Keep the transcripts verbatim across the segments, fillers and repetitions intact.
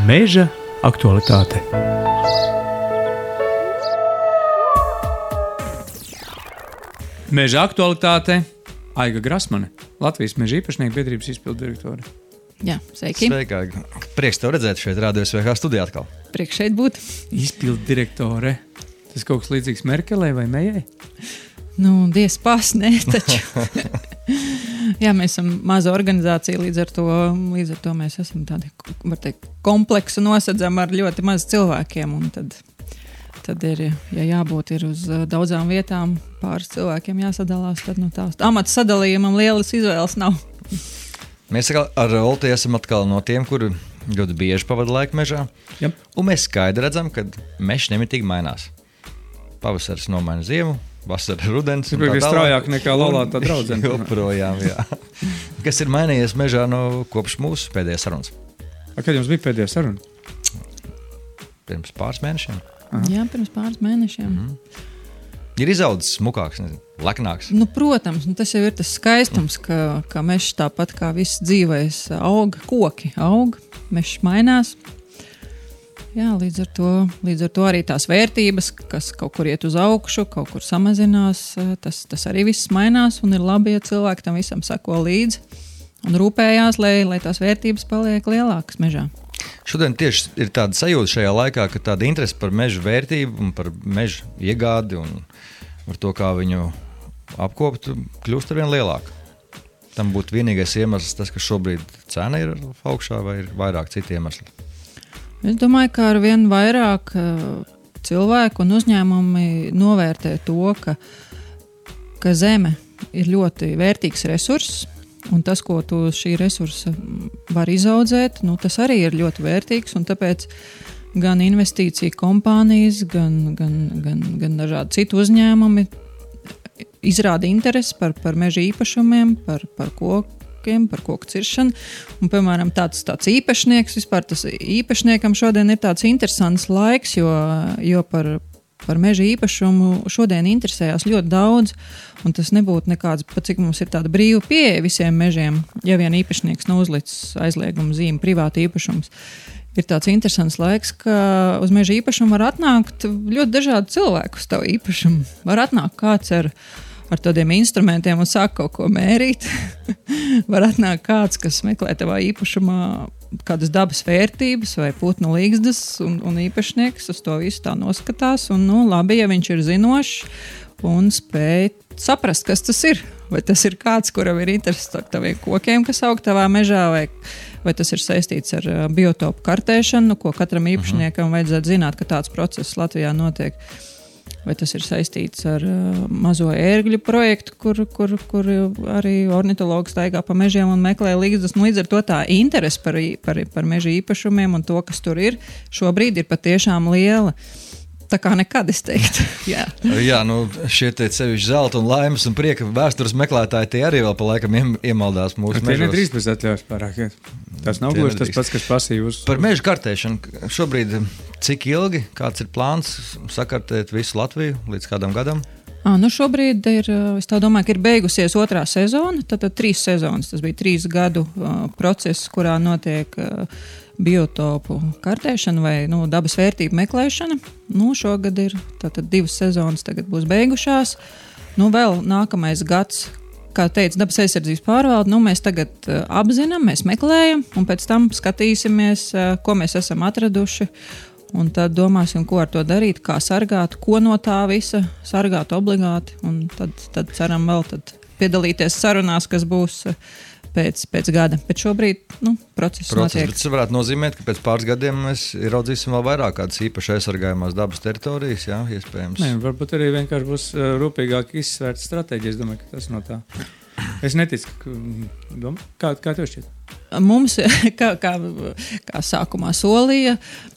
Meža aktualitāte. Meža aktualitāte. Aiga Grasmane, Latvijas meža īpašnieku biedrības izpildu direktore. Jā, sveiki. Sveika. Prieks tev redzēt šeit Radio S V H studijā atkal. Prieks šeit būt. Izpildu direktore. Tas kaut kas līdzīgs Merkelei vai Mejai? Nu, diez pās, nē, taču. Jā, mēs esam maza organizācija, līdz ar to, līdz ar to mēs esam tādi, var teikt, kompleksu nosedzam ar ļoti maz cilvēkiem, un tad, tad ir, ja jābūt ir uz daudzām vietām, pāris cilvēkiem jāsadalās, tad nu tās amata sadalījumam lielas izvēles nav. Mēs ar Olti esam atkal no tiem, kuri ļoti bieži pavada laiku mežā, Jep. un mēs skaidri redzam, ka mežs nemitīgi mainās. Pavasaris nomaina ziemu, vasara rudens. Tas bija straujāk nekā laulātā draudzene. Joprojām, jā. Kas ir mainījies mežā no kopš mūsu pēdējās sarunas? A, kad jums bija pēdējā saruna? Pirms pāris mēnešiem. Aha. Jā, pirms pāris mēnešiem. Mm-hmm. Ir izaudzis smukāks, nezinu, leknāks. Nu, protams, nu, tas jau ir tas skaistums, ka, ka mežs tāpat kā viss dzīvais aug, koki aug, mežs mainās. Jā, līdz ar, to, līdz ar to arī tās vērtības, kas kaut kur iet uz augšu, kaut kur samazinās, tas, tas arī viss mainās un ir labi, ja cilvēki tam visam sako līdzi un rūpējās, lai, lai tās vērtības paliek lielākas mežā. Šodien tieši ir tāda sajūta šajā laikā, ka tāda interese par meža vērtību un par meža iegādi un par to, kā viņu apkopt, kļūst arvien lielāka. Tam būtu vienīgais iemesls tas, ka šobrīd cena ir augšā vai ir vairāk citu iemeslu. Es domāju, ka ar vien vairāk cilvēku un uzņēmumi novērtē to, ka, ka zeme ir ļoti vērtīgs resurss, un tas, ko tu šī resursa var izaudzēt, nu, tas arī ir ļoti vērtīgs, un tāpēc gan investīcija kompānijas, gan, gan, gan, gan dažādi citu uzņēmumi izrāda interesi par, par meža īpašumiem, par, par koku, par koku ciršanu, un, piemēram, tāds, tāds īpašnieks, vispār tas īpašniekam šodien ir tāds interesants laiks, jo, jo par, par meža īpašumu šodien interesējās ļoti daudz, un tas nebūtu nekāds, pat cik mums ir tāda brīva pieeja visiem mežiem, ja vien īpašnieks nav uzlicis aizliegumu zīmi privāti īpašums. Ir tāds interesants laiks, ka uz meža īpašumu var atnākt ļoti dažādi cilvēki uz tavu īpašumu. Var atnākt kāds ar ar tādiem instrumentiem un sāk kaut ko mērīt. Var atnākt kāds, kas meklē tavā īpašumā kādas dabas vērtības vai putnu līgzdas, un, un īpašnieks uz to visu tā noskatās. Un, nu, labi, ja viņš ir zinošs un spēj saprast, kas tas ir. Vai tas ir kāds, kuram ir interesi ar taviem kokiem, kas aug tavā mežā, vai, vai tas ir saistīts ar biotopu kartēšanu, ko katram īpašniekam vajadzētu zināt, ka tāds process Latvijā notiek. Vai tas ir saistīts ar uh, mazo ērgļu projektu, kur, kur, kur arī ornitologi staigā pa mežiem un meklē līgzdas. Nu, līdz ar to tā interese par, par, par meža īpašumiem un to, kas tur ir, šobrīd ir patiešām liela. Tā kā nekad, es teiktu. Jā, Jā nu, šie te sevišķi zelta un laimes un prieka vēstures meklētāji, tie arī vēl pa laikam iemaldās mūsu mežos. Tie nedrīkst bez atļaus pārāk, jā. Tas nav gluži tas pats, kas pasīvus. Par meža kartēšanu šobrīd cik ilgi, kāds ir plāns sakartēt visu Latviju līdz kādam gadam? À, nu šobrīd ir, es tā domāju, ka ir beigusies otrā sezona, tad, tad trīs sezonas. Tas bija trīs gadu uh, process, kurā notiek uh, biotopu kartēšana vai nu, dabas vērtību meklēšana. Nu, šogad ir tātad divas sezonas, tagad būs beigušās. Nu, vēl nākamais gads, kā teica dabas aizsardzības pārvalde, nu, mēs tagad uh, apzinām, mēs meklējam un pēc tam skatīsimies, uh, ko mēs esam atraduši. Un tad domāsim, ko ar to darīt, kā sargāt, ko no tā visa sargāt obligāti. Un tad, tad ceram vēl tad piedalīties sarunās, kas būs pēc, pēc gada. Bet šobrīd nu, process, process notiek. Tas varētu nozīmēt, ka pēc pāris gadiem mēs ieraudzīsim vēl vairāk kādas īpaši aizsargājumās dabas teritorijas, jā, iespējams. Nē, varbūt arī vienkārši būs rūpīgāk izsvērta stratēģija. Es domāju, ka tas no tā. Es neticu, ka... Kā, kā tev šķiet? Mums, kā, kā, kā sākumā solīja,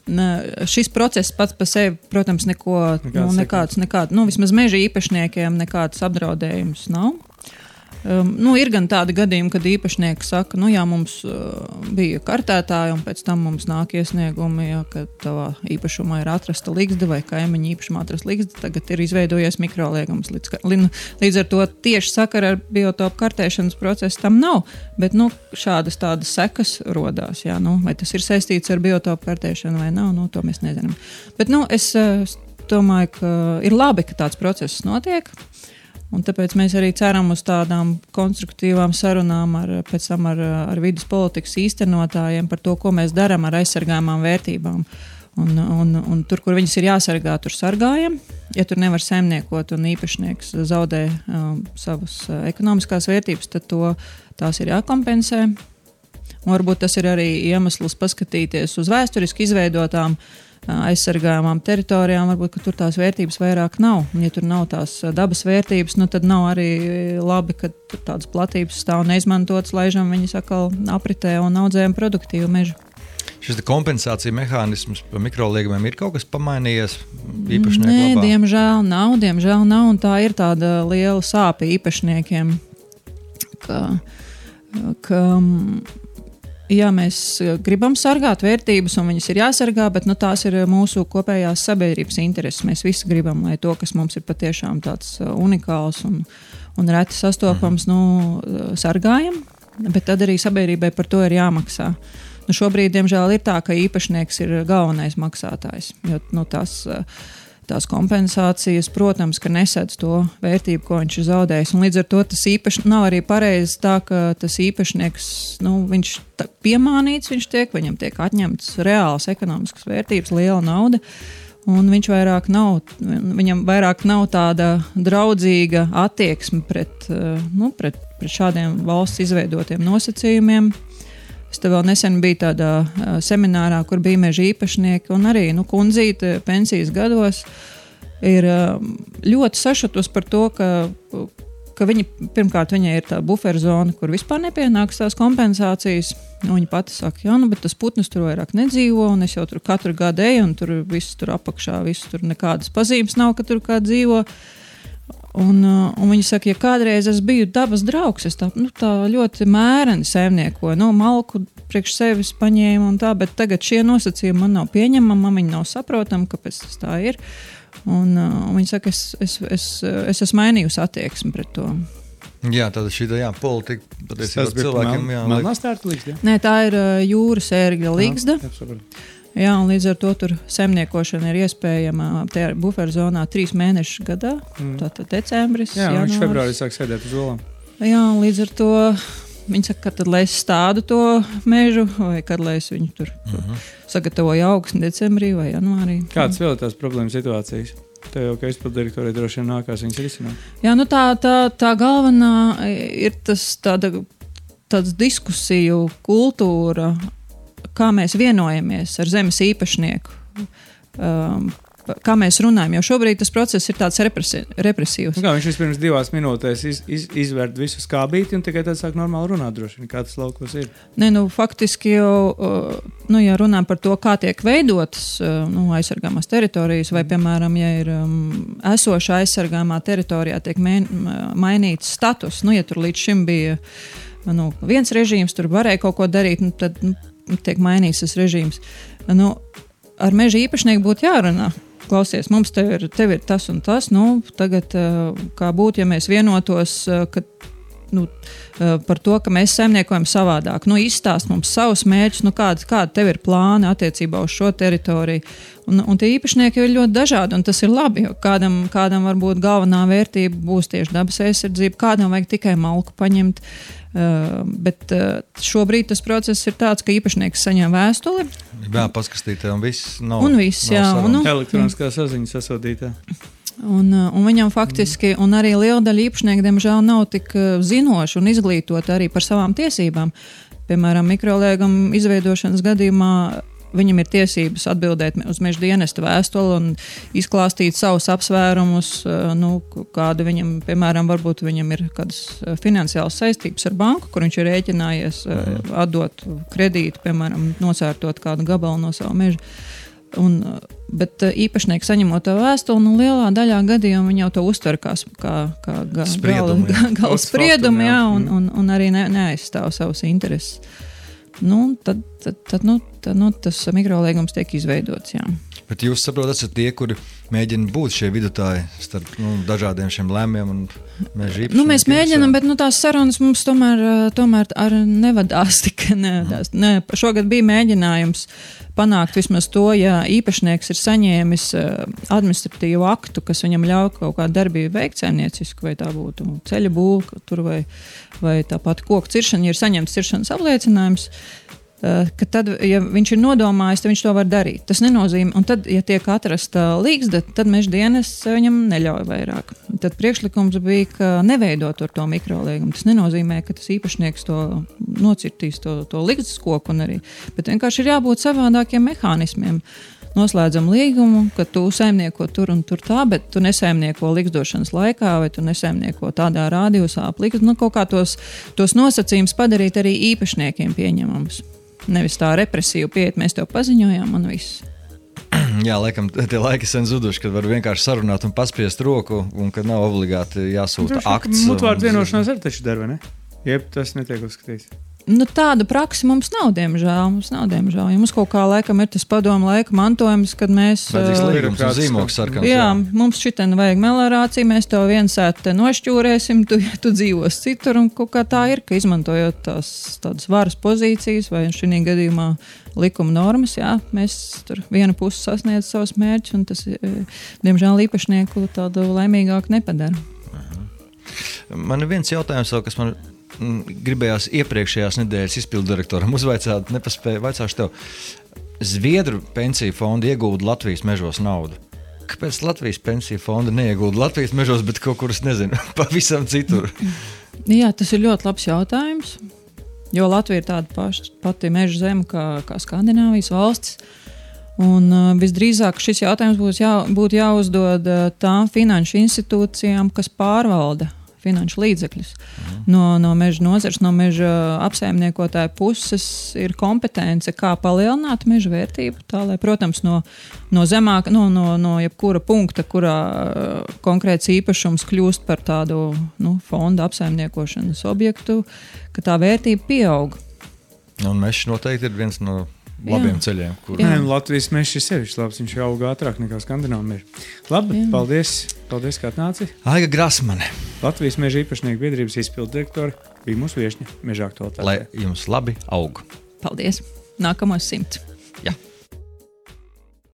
šis process pats par sevi, protams, neko, nekāds, nu, nekāds, nekāds, nu, vismaz meža īpašniekiem nekāds apdraudējums nav. Um, nu, ir gan tādi gadījumi, kad īpašnieki saka, nu jā, mums uh, bija kartētāji, un pēc tam mums nāk iesniegumi, ja, ka tavā īpašumā ir atrasta ligzda vai kaimiņa īpašumā atrasta ligzda, tagad ir izveidojies mikroliegums. Līdz, līdz ar to tieši sakara ar biotopu kartēšanas procesu tam nav, bet nu, šādas tādas sekas rodās. Jā, nu, vai tas ir saistīts ar biotopu kartēšanu vai nav, nu, to mēs nezinām. Bet nu, es uh, domāju, ka ir labi, ka tāds process notiek. Un tāpēc mēs arī ceram uz tādām konstruktīvām sarunām ar, pēc tam ar, ar vidas politikas īstenotājiem par to, ko mēs darām ar aizsargājumām vērtībām. Un, un, un tur, kur viņas ir jāsargā, tur sargājam. Ja tur nevar saimniekot un īpašnieks zaudē um, savas uh, ekonomiskās vērtības, tad to, tās ir jākompensē. Un varbūt tas ir arī iemesls paskatīties uz vēsturiski izveidotām aizsargājumām teritorijām, varbūt, ka tur tās vērtības vairāk nav. Un, ja tur nav tās dabas vērtības, nu, tad nav arī labi, ka tur tādas platības stāv neizmantotas, laižam viņas atkal apritē un audzējam produktīvu mežu. Šis kompensācija mehānisms par mikroliegumiem ir kaut kas pamainījies īpašnieku Nē, labā? diemžēl nav, diemžēl nav, un tā ir tāda liela sāpe īpašniekiem, ka, ka jā, mēs gribam sargāt vērtības, un viņas ir jāsargā, bet nu, tās ir mūsu kopējās sabiedrības intereses. Mēs visi gribam, lai to, kas mums ir patiešām tāds unikāls un, un reti sastopams, nu, sargājam, bet tad arī sabiedrībai par to ir jāmaksā. Nu, šobrīd, diemžēl, ir tā, ka īpašnieks ir galvenais maksātājs, jo nu, tās, tās kompensācijas, protams, ka nesedz to vērtību, ko viņš ir zaudējis. Un līdz ar to tas īpaši nav arī pareizi tā, ka tas īpašnieks, nu, viņš tā, piemānīts, viņš tiek, viņam tiek atņemts reāls ekonomiskas vērtības, liela nauda, un viņš vairāk nav, viņam vairāk nav tāda draudzīga attieksme pret, nu, pret, pret šādiem valsts izveidotiem nosacījumiem. Es te vēl nesen biju tādā uh, seminārā, kur bija meža īpašnieki, un arī nu, kundzīte pensijas gados ir uh, ļoti sašutus par to, ka, ka viņi, pirmkārt, viņai ir tā buferzona, kur vispār nepienāks tās kompensācijas. Nu, viņa pati saka, jā, nu, bet tas putnis tur vairāk nedzīvo, un es jau tur katru gadu eju, un tur viss tur apakšā, viss tur nekādas pazīmes nav, ka tur kā dzīvo. Un, un viņi saka, ja kādreiz es biju dabas draugs, es tā, nu, tā ļoti mēreni saimniekoju, nu, malku priekš sevis paņēmu un tā, bet tagad šie nosacījumi man nav pieņemami, man viņi nav saprotami, kāpēc tas tā ir. Un, un viņi saka, es, es, es, es esmu mainījusi attieksmi pret to. Jā, tāda šī jā, politika patiesībā cilvēkiem. Jā, melnā stērta līgsta? Nē, tā ir jūras ērgļa līgsta. Jā, un līdz ar to tur saimniekošana ir iespējama tajā buferzonā trīs mēnešus gadā, mm. tātad decembris, jā, janvāris. Viņš februārī sāk sēdēt uz olām. Jā, un līdz ar to viņi saka, ka tad, lai es stādu to mežu, vai kad, lai es viņu tur uh-huh. sagatavoju augsni decembrī vai janvārī. Kādas vēl tās problēmas situācijas? Tev jau, ka izpildirektori droši vien nākās viņas risināt. Jā, nu tā, tā, tā galvenā ir tas tāda, tāds diskusiju kultūra, kā mēs vienojamies ar zemes īpašnieku, um, kā mēs runājam, jo šobrīd tas process ir tāds represi, represīvs. Kā viņš vispirms divās minūtēs iz, iz, izvērt visu skābīti un tikai tad sāk normāli runāt droši vien, kā tas laukos ir? Nē, nu, faktiski jau, nu, ja runājam par to, kā tiek veidotas, nu, aizsargāmās teritorijas, vai, piemēram, ja ir um, esoša aizsargāmā teritorijā tiek main, mainīts status, nu, ja tur līdz šim bija, nu, viens režīms, tur varēja kaut ko darīt, nu, tad, nu, tiek mainīts tas režīms. Nu, ar meža īpašnieku būtu jārunā. Klausies, mums tev ir, tev ir tas un tas, nu, tagad kā būtu, ja mēs vienotos, ka, nu, par to, ka mēs saimniekojam savādāk. Nu, izstāst mums savus mērķus, nu, kāda, kāda tev ir plāna attiecībā uz šo teritoriju. Un, un tie īpašnieki ir ļoti dažādi, un tas ir labi, jo kādam, kādam varbūt galvenā vērtība būs tieši dabas aizsardzība, kādam vajag tikai malku paņemt. Uh, bet uh, šobrīd tas process ir tāds, ka īpašnieks saņem vēstuli. Jā, paskastītē un viss nav. Un viss, jā. Un, un, elektroniskā saziņa sasodītā. Un, un viņam faktiski, un arī liela daļa īpašnieku, diemžēl, nav tik zinoši un izglītoti arī par savām tiesībām. Piemēram, mikrolieguma izveidošanas gadījumā viņam ir tiesības atbildēt uz meža dienesta vēstuli un izklāstīt savus apsvērumus, nu, kāda viņam, piemēram, varbūt viņam ir kādas finansiālas saistības ar banku, kur viņš ir rēķinājies atdot kredītu, piemēram, nosērtot kādu gabalu no savu mežu. Un Bet īpašnieki saņemot to vēstuli, nu, lielā daļā gadījumā viņi jau to uztver kā, kā, kā ga, spriedumu, gala, jā. gala spriedumu, jā, un, un, un arī ne, neaizstāv savus intereses. Nu, tad, tad, tad, nu, tad nu, tas mikroliegums tiek izveidots, jā. Bet jūs saprotat, esat tie, kuri mēģina būt šie vidutāji starp nu, dažādiem šiem lēmiem un meža īpašniekiem? Nu, mēs mēģinam, bet nu, tās sarunas mums tomēr, tomēr ar nevadās tik. Nevadās. Ne, šogad bija mēģinājums panākt vismaz to, ja īpašnieks ir saņēmis administratīvu aktu, kas viņam ļauj kaut kādu darbību veikt saimniecisku, vai tā būtu ceļa būvka, tur vai, vai tāpat koku ciršana, ja ir saņemts ciršanas apliecinājums, ka tad, ja viņš ir nodomājis, tad viņš to var darīt. Tas nenozīmē, un tad, ja tiek atrasta līgzda, tad meža dienas viņam neļauj vairāk. Tad priekšlikums bija, ka neveidot ar to mikroliegumu. Tas nenozīmē, ka tas īpašnieks to nocirtīs, to, to līgzdas koku un arī, bet vienkārši ir jābūt savādākiem mehānismiem. Noslēdzam līgumu, ka tu saimnieko tur un tur tā, bet tu nesaimnieko līgzdošanas laikā, vai tu nesaimnieko tādā rādījusā ap līgzdu. Nu, kaut kā tos, tos nosacījums padarīt arī īpašniekiem pieņemamus. Nevis tā represīva pieiet, mēs tev paziņojām un viss. Jā, laikam tie laiki sen zuduši, kad var vienkārši sarunāt un paspiest roku un kad nav obligāti jāsūta Droši, akts. Mutvārdu vienošanās arī taču darba, ne? Jeb tas netiek uzskatīts. Nu, tāda praksa mums nav, diemžēl. Mums nav, diemžēl. Ja mums kaut kā laikam ir tas padomu laika mantojums, kad mēs... Vajadzīgs uh, līgums un zīmogs sarkans. Jā, mums šitien vajag melorāciju, mēs to viensēt nošķūrēsim, tu, tu dzīvos citur, un kaut kā tā ir, ka izmantojot tās tādas varas pozīcijas, vai šī gadījumā likuma normas, jā, mēs tur viena puse sasniedz savus mērķus, un tas, diemžēl, īpašnieku tādu laimīgāku nepadara. Man ir viens jautājums vēl, kas man gribējās iepriekšējās nedēļas izpildu direktoram uzvaicāt, nepaspēju, vaicāšu tev. Zviedru pensiju fonda iegūda Latvijas mežos naudu. Kāpēc Latvijas pensiju fonda neiegūda Latvijas mežos, bet kaut kur, es nezinu, pavisam citur? Jā, tas ir ļoti labs jautājums, jo Latvija ir tāda paša, pati meža zeme kā, kā Skandināvijas valstis. Un uh, visdrīzāk šis jautājums būs jā, būtu jāuzdod uh, tām finanšu institūcijām, kas pārvalda finanšu līdzekļus. Mhm. No, no meža nozars, no meža apsaimniekotāja puses ir kompetence, kā palielināt meža vērtību. Tā, lai, protams, no, no zemāka, no, no, no jebkura punkta, kurā uh, konkrēts īpašums kļūst par tādu nu, fonda apsaimniekošanas objektu, ka tā vērtība pieaug. Un mežs noteikti ir viens no labiem jā. Ceļiem. Kur... Nē, Latvijas mežs ir sevišķi labs, viņš jau auga ātrāk nekā Skandināvu mežu. Labi, jā. paldies, paldies, kā atnāci. Aiga Grasmane. Latvijas meža īpašnieku biedrības izpildu direktori bija mūsu viešņi meža aktualitātē. Lai jums labi aug. Paldies. Nākamos simts. Jā.